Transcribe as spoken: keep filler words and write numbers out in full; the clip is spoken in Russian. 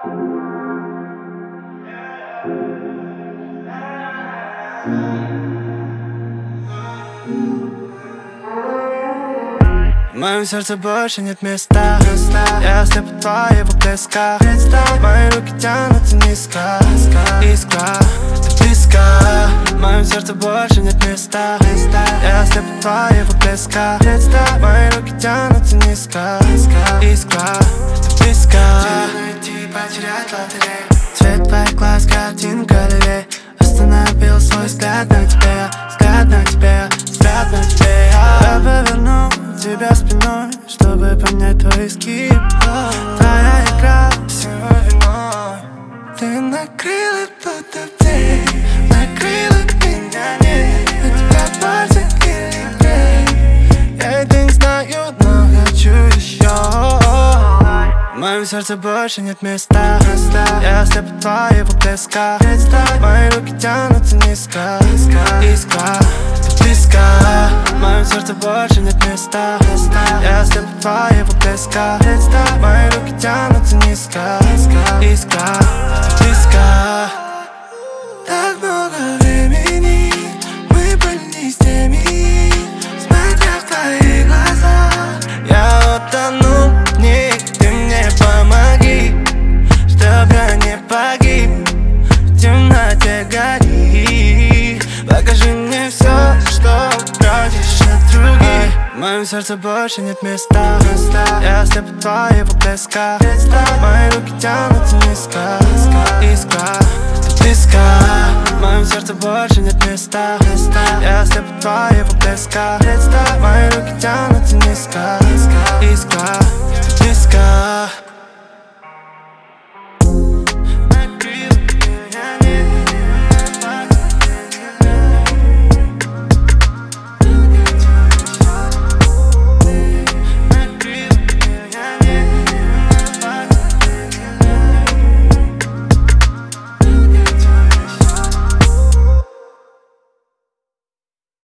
В моем сердце больше нет места. Я слеп от твоего блеска. Мои руки тянутся низко. Искра, ты близко. В моем сердце больше нет места. Я слеп от твоего блеска. Мои руки тянутся низко. Искра, ты близко. Найти, потерять лотерею. Цвет твоих глаз, картинка галерей. Остановил свой взгляд на тебе. Взгляд на тебе, взгляд на тебе. Я поверну тебя спиной, чтобы понять твой изгиб. Твоя игра всего виной. Ты накрыла потоптей, накрыла меня нет. На тебя пальцы или клей. Я это не знаю, но хочу еще. В моем сердце больше нет места. Я слеп от твоего блеска. Мои руки тянутся низко. Искра, ты близко. В моем сердце больше нет места. Я слеп от твоего блеска. Мои руки тянутся низко. Искра, ты близко. Так много времени мы были не с теми, смотря в твои глаза. Я утонул в них, ты мне помоги, чтоб я не погиб. В темноте гори, покажи мне все, что просишь от других. В моем сердце больше нет места. Я слеп от твоего блеска. Мои руки тянутся низко. Искра, ты близко. В моем сердце больше нет места. Я слеп от твоего блеска. Мои руки тянутся низко. Искра, ты близко.